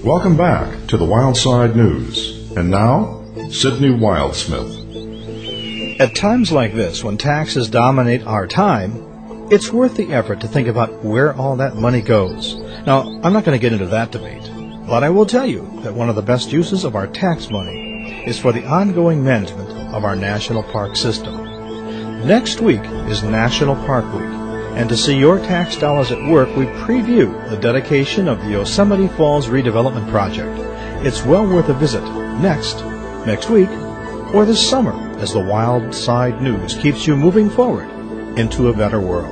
Welcome back to the Wildside News. And now, Sidney Wildsmith. At times like this, when taxes dominate our time, it's worth the effort to think about where all that money goes. Now, I'm not going to get into that debate, but I will tell you that one of the best uses of our tax money is for the ongoing management of our national park system. Next week is National Park Week, and to see your tax dollars at work, we preview the dedication of the Yosemite Falls Redevelopment Project. It's well worth a visit next week, or this summer, as the Wild Side News keeps you moving forward into a better world.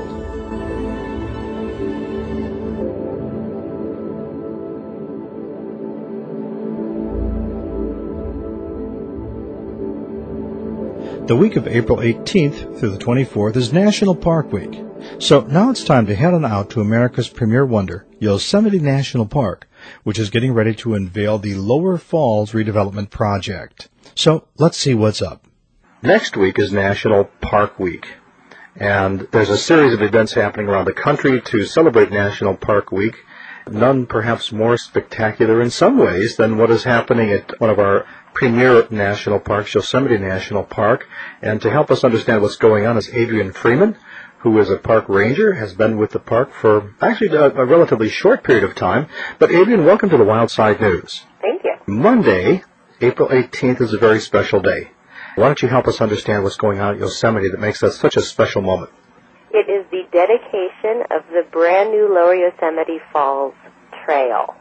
The week of April 18th through the 24th is National Park Week. So now it's time to head on out to America's premier wonder, Yosemite National Park, which is getting ready to unveil the Lower Falls Redevelopment Project. So let's see what's up. Next week is National Park Week, and there's a series of events happening around the country to celebrate National Park Week, none perhaps more spectacular in some ways than what is happening at one of our premier national parks, Yosemite National Park. And to help us understand what's going on is Adrian Freeman, who is a park ranger, has been with the park for actually a relatively short period of time. But Adrian, welcome to the Wild Side News. Thank you. Monday, April 18th, is a very special day. Why don't you help us understand what's going on at Yosemite that makes that such a special moment? It is the dedication of the brand new Lower Yosemite Falls Trail.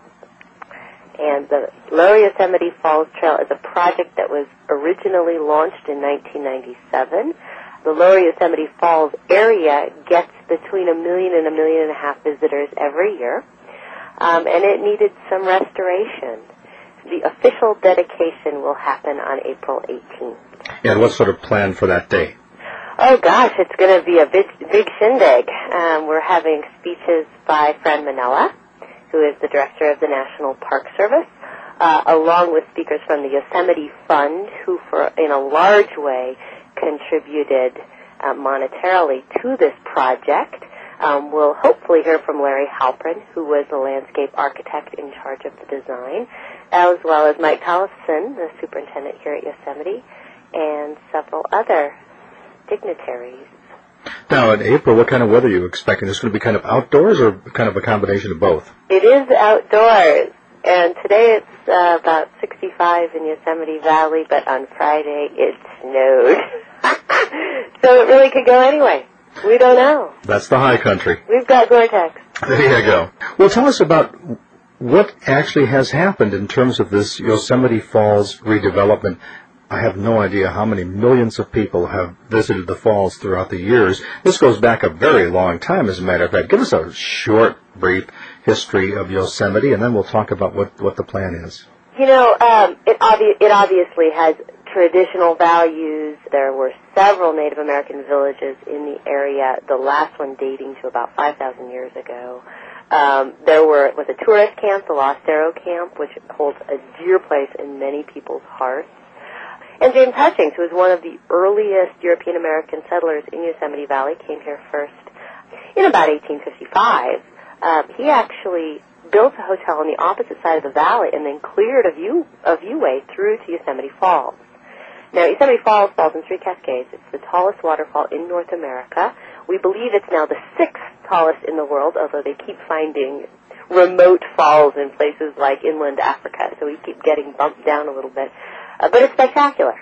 And the Lower Yosemite Falls Trail is a project that was originally launched in 1997. The Lower Yosemite Falls area gets between 1 million and 1.5 million visitors every year, and it needed some restoration. The official dedication will happen on April 18th. And what's sort of planned for that day? Oh gosh, it's going to be a big shindig. We're having speeches by Fran Manella, who is the director of the National Park Service, along with speakers from the Yosemite Fund, who in a large way contributed monetarily to this project. We'll hopefully hear from Larry Halprin, who was the landscape architect in charge of the design, as well as Mike Tollefson, the superintendent here at Yosemite, and several other dignitaries. Now, in April, what kind of weather are you expecting? Is it going to be kind of outdoors or kind of a combination of both? It is outdoors, and today it's about 65 in Yosemite Valley, but on Friday it snowed. So it really could go anyway. We don't know. That's the high country. We've got Gore-Tex. There you go. Well, tell us about what actually has happened in terms of this Yosemite Falls redevelopment. I have no idea how many millions of people have visited the falls throughout the years. This goes back a very long time, as a matter of fact. Give us a short, brief history of Yosemite, and then we'll talk about what the plan is. You know, it obviously has traditional values. There were several Native American villages in the area, the last one dating to about 5,000 years ago. There was a tourist camp, the Lost Arrow Camp, which holds a dear place in many people's hearts. And James Hutchings, who was one of the earliest European-American settlers in Yosemite Valley, came here first in about 1855. He actually built a hotel on the opposite side of the valley and then cleared a viewway through to Yosemite Falls. Now, Yosemite Falls falls in three cascades. It's the tallest waterfall in North America. We believe it's now the 6th tallest in the world, although they keep finding remote falls in places like inland Africa, so we keep getting bumped down a little bit. But it's spectacular.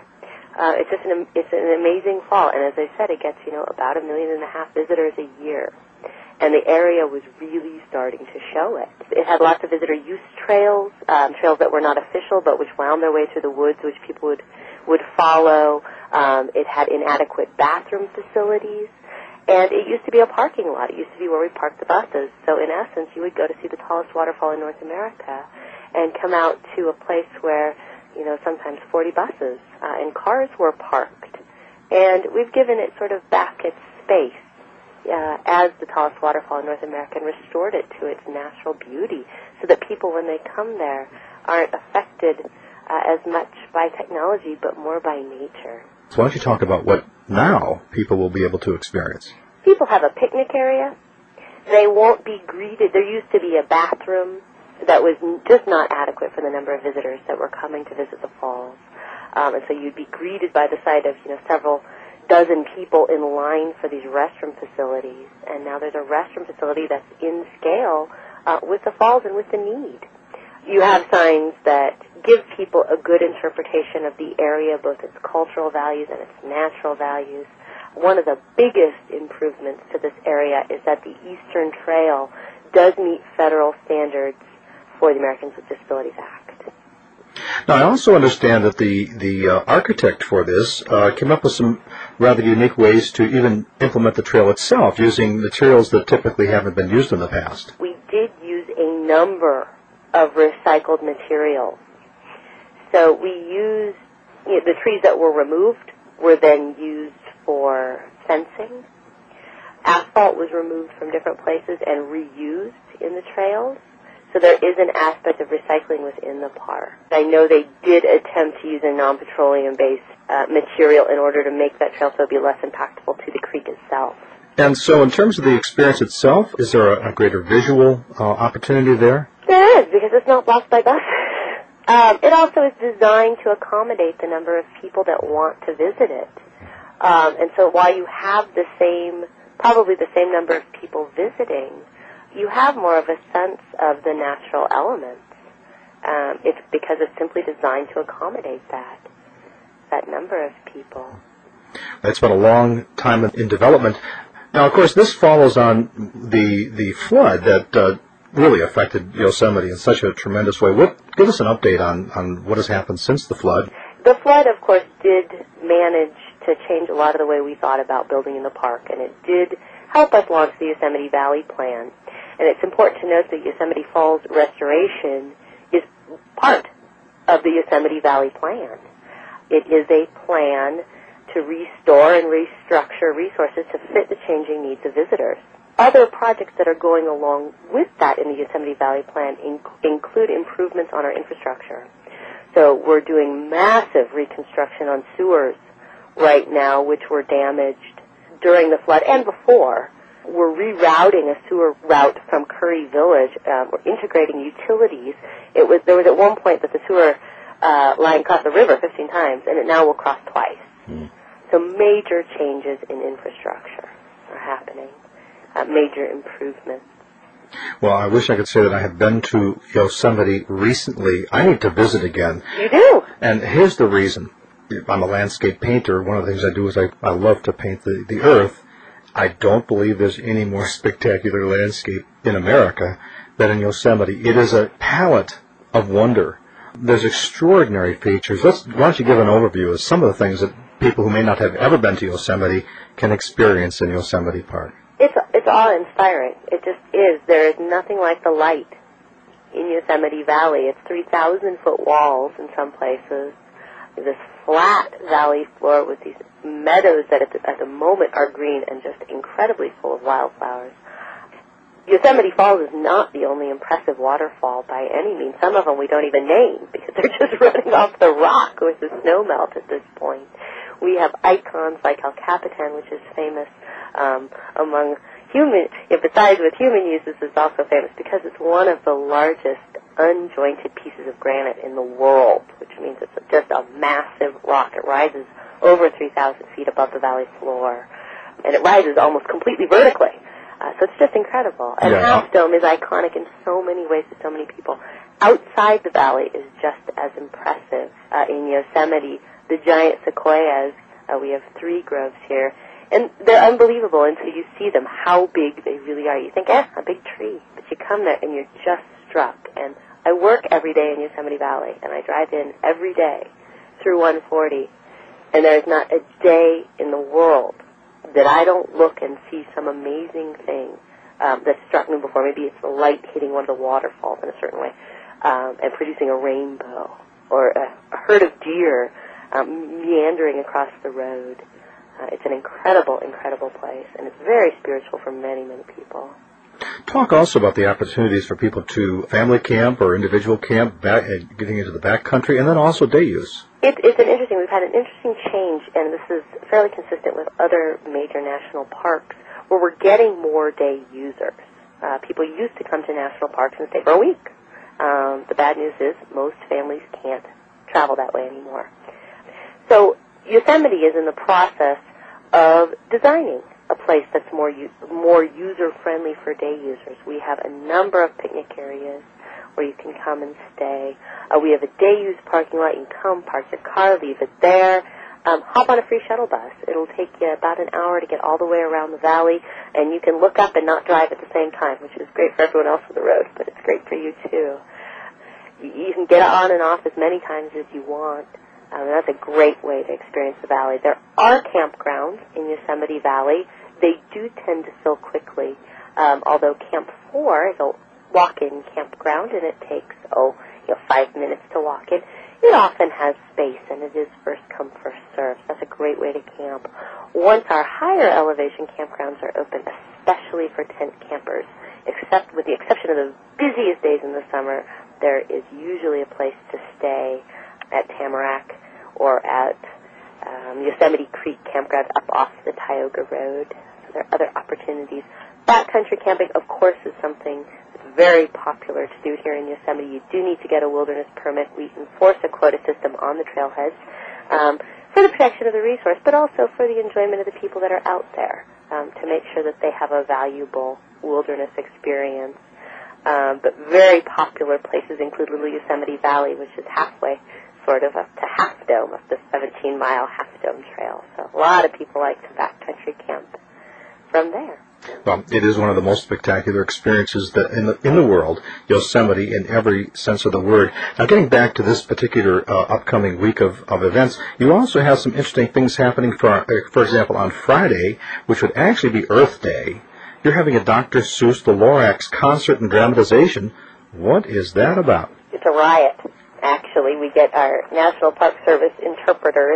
It's an amazing fall, and as I said, it gets about 1.5 million visitors a year, and the area was really starting to show it. It had lots of visitor use trails, trails that were not official but which wound their way through the woods, which people would follow. It had inadequate bathroom facilities, and it used to be a parking lot. It used to be where we parked the buses. So in essence, you would go to see the tallest waterfall in North America and come out to a place where sometimes 40 buses and cars were parked. And we've given it sort of back its space as the tallest waterfall in North America and restored it to its natural beauty so that people, when they come there, aren't affected as much by technology but more by nature. So why don't you talk about what now people will be able to experience? People have a picnic area. They won't be greeted. There used to be a bathroom that was just not adequate for the number of visitors that were coming to visit the falls. And so you'd be greeted by the sight of, several dozen people in line for these restroom facilities. And now there's a restroom facility that's in scale with the falls and with the need. You have signs that give people a good interpretation of the area, both its cultural values and its natural values. One of the biggest improvements to this area is that the Eastern Trail does meet federal standards for the Americans with Disabilities Act. Now, I also understand that the architect for this came up with some rather unique ways to even implement the trail itself, using materials that typically haven't been used in the past. We did use a number of recycled materials. So we used, the trees that were removed were then used for fencing. Asphalt was removed from different places and reused in the trails. So there is an aspect of recycling within the park. I know they did attempt to use a non-petroleum-based material in order to make that trail so it would be less impactful to the creek itself. And so in terms of the experience itself, is there a greater visual opportunity there? There is, because it's not blocked by buses. It also is designed to accommodate the number of people that want to visit it. And so while you have probably the same number of people visiting, you have more of a sense of the natural elements. It's because it's simply designed to accommodate that number of people. It's been a long time in development. Now, of course, this follows on the flood that really affected Yosemite in such a tremendous way. Give us an update on what has happened since the flood. The flood, of course, did manage to change a lot of the way we thought about building in the park, and it did help us launch the Yosemite Valley Plan. And it's important to note that Yosemite Falls restoration is part of the Yosemite Valley Plan. It is a plan to restore and restructure resources to fit the changing needs of visitors. Other projects that are going along with that in the Yosemite Valley Plan include improvements on our infrastructure. So we're doing massive reconstruction on sewers right now, which were damaged during the flood and before. We're rerouting a sewer route from Curry Village. We're integrating utilities. There was at one point that the sewer line crossed the river 15 times, and it now will cross twice. So major changes in infrastructure are happening, major improvements. Well, I wish I could say that I have been to Yosemite recently. I need to visit again. You do? And here's the reason. I'm a landscape painter. One of the things I do is I love to paint the earth. I don't believe there's any more spectacular landscape in America than in Yosemite. It is a palette of wonder. There's extraordinary features. Why don't you give an overview of some of the things that people who may not have ever been to Yosemite can experience in Yosemite Park? It's awe-inspiring. It just is. There is nothing like the light in Yosemite Valley. It's 3,000-foot walls in some places. This flat valley floor with these meadows that at the moment are green and just incredibly full of wildflowers. Yosemite Falls is not the only impressive waterfall by any means. Some of them we don't even name because they're just running off the rock with the snow melt at this point. We have icons like El Capitan, which is famous among human, besides with human uses, it's also famous because it's one of the largest unjointed pieces of granite in the world, which means it's just a massive rock. It rises over 3,000 feet above the valley floor, and it rises almost completely vertically. So it's just incredible. And Half Dome is iconic in so many ways to so many people. Outside the valley is just as impressive. In Yosemite, the giant sequoias, we have 3 groves here, and they're unbelievable until you see them, how big they really are. You think, a big tree. But you come there and you're just struck. And I work every day in Yosemite Valley, and I drive in every day through 140, and there's not a day in the world that I don't look and see some amazing thing that struck me before. Maybe it's the light hitting one of the waterfalls in a certain way and producing a rainbow, or a herd of deer meandering across the road. It's an incredible, incredible place, and it's very spiritual for many, many people. Talk also about the opportunities for people to family camp or individual camp, getting into the backcountry, and then also day use. We've had an interesting change, and this is fairly consistent with other major national parks, where we're getting more day users. People used to come to national parks and stay for a week, The bad news is most families can't travel that way anymore. So Yosemite is in the process of designing a place that's more user-friendly for day users. We have a number of picnic areas where you can come and stay. We have a day-use parking lot. You can come, park your car, leave it there. Hop on a free shuttle bus. It'll take you about an hour to get all the way around the valley, and you can look up and not drive at the same time, which is great for everyone else on the road, but it's great for you too. You can get on and off as many times as you want. That's a great way to experience the valley. There are campgrounds in Yosemite Valley. They do tend to fill quickly, although Camp 4 is a walk-in campground, and it takes 5 minutes to walk in. It often has space, and it is first come, first served. That's a great way to camp. Once our higher elevation campgrounds are open, especially for tent campers, with the exception of the busiest days in the summer, there is usually a place to stay at Tamarack or at Yosemite Creek Campground up off the Tioga Road. So there are other opportunities. Backcountry camping, of course, is something that's very popular to do here in Yosemite. You do need to get a wilderness permit. We enforce a quota system on the trailheads for the protection of the resource, but also for the enjoyment of the people that are out there, to make sure that they have a valuable wilderness experience. But very popular places include Little Yosemite Valley, which is halfway sort of up to Half Dome, up the 17-mile Half Dome Trail. So a lot of people like to backcountry camp from there. Well, it is one of the most spectacular experiences that in the world, Yosemite in every sense of the word. Now, getting back to this particular upcoming week of events, you also have some interesting things happening. For example, on Friday, which would actually be Earth Day, you're having a Dr. Seuss The Lorax concert and dramatization. What is that about? It's a riot, actually. We get our National Park Service interpreters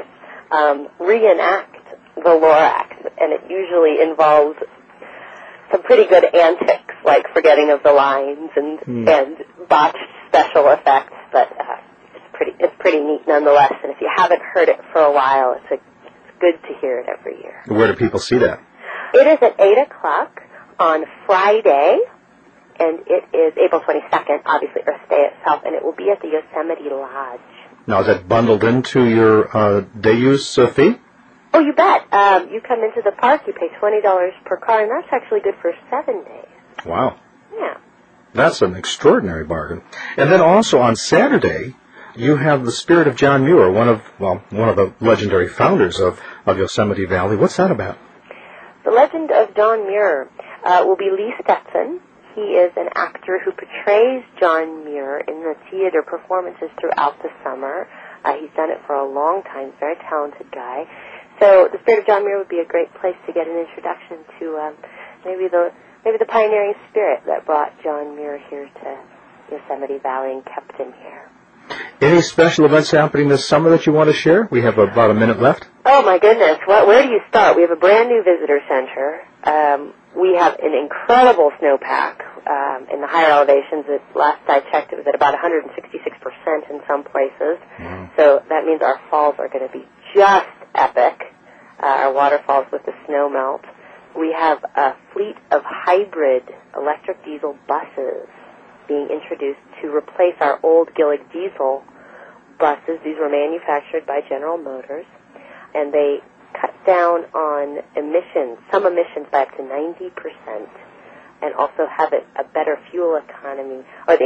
reenact the Lorax, and it usually involves some pretty good antics, like forgetting of the lines and botched special effects, but it's pretty neat nonetheless. And if you haven't heard it for a while, it's good to hear it every year. Where do people see that? It is at 8 o'clock on Friday, and it is April 22nd, obviously Earth Day itself, and it will be at the Yosemite Lodge. Now, is that bundled into your day-use fee? Oh, you bet. You come into the park, you pay $20 per car, and that's actually good for 7 days. Wow. Yeah. That's an extraordinary bargain. And then also on Saturday, you have the Spirit of John Muir, one of the legendary founders of Yosemite Valley. What's that about? The Legend of John Muir will be Lee Stetson. He is an actor who portrays John Muir in the theater performances throughout the summer. He's done it for a long time. Very talented guy. So the Spirit of John Muir would be a great place to get an introduction to maybe the pioneering spirit that brought John Muir here to Yosemite Valley and kept him here. Any special events happening this summer that you want to share? We have about a minute left. Oh, my goodness. Where do you start? We have a brand-new visitor center. We have an incredible snowpack in the higher elevations. Last I checked, it was at about 166% in some places. Mm. So that means our falls are going to be just epic, our waterfalls with the snow melt. We have a fleet of hybrid electric diesel buses being introduced to replace our old Gillig diesel buses. These were manufactured by General Motors, and they cut down on some emissions by up to 90%, and also have a better fuel economy, or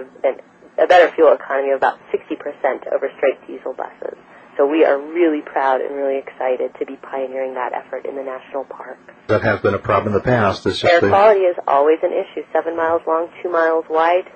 a better fuel economy of about 60% over straight diesel buses. So we are really proud and really excited to be pioneering that effort in the national park. That has been a problem in the past. It's just air quality is always an issue. 7 miles long, 2 miles wide.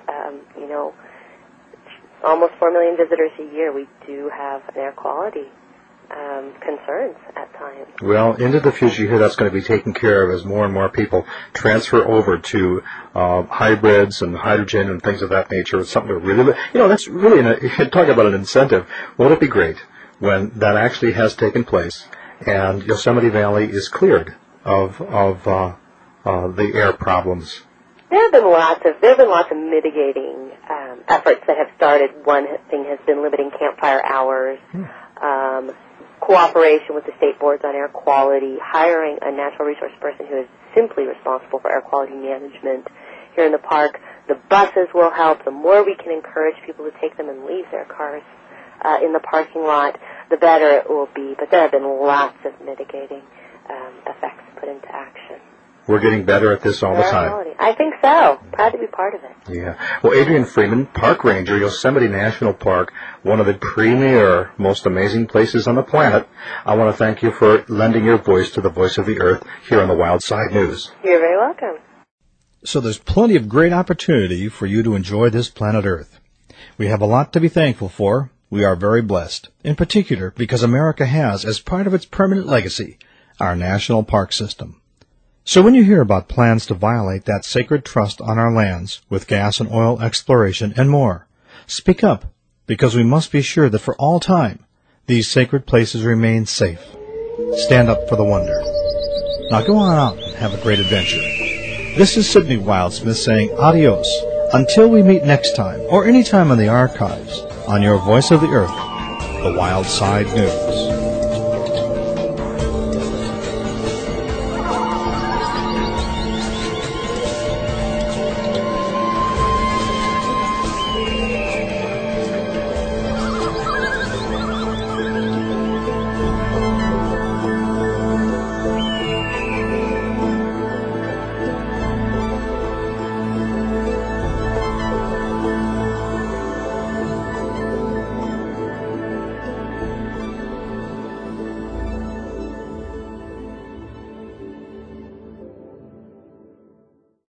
Almost 4 million visitors a year. We do have an air quality concerns at times. Well, into the future here, that's going to be taken care of as more and more people transfer over to hybrids and hydrogen and things of that nature. It's something to really, that's really, talk about an incentive. Won't it be great when that actually has taken place and Yosemite Valley is cleared of the air problems? There have been lots of mitigating efforts that have started. One thing has been limiting campfire hours, cooperation with the state boards on air quality, hiring a natural resource person who is simply responsible for air quality management here in the park. The buses will help. The more we can encourage people to take them and leave their cars in the parking lot, the better it will be. But there have been lots of mitigating effects put into action. We're getting better at this all the time. I think so. Proud to be part of it. Yeah. Well, Adrienne Freeman, Park Ranger, Yosemite National Park, one of the premier, most amazing places on the planet. I want to thank you for lending your voice to the voice of the earth here on the Wild Side News. You're very welcome. So there's plenty of great opportunity for you to enjoy this planet Earth. We have a lot to be thankful for. We are very blessed, in particular because America has, as part of its permanent legacy, our national park system. So when you hear about plans to violate that sacred trust on our lands with gas and oil exploration and more, speak up, because we must be sure that for all time, these sacred places remain safe. Stand up for the wonder. Now go on out and have a great adventure. This is Sidney Wildsmith saying adios until we meet next time or any time in the archives on your Voice of the Earth, the Wild Side News.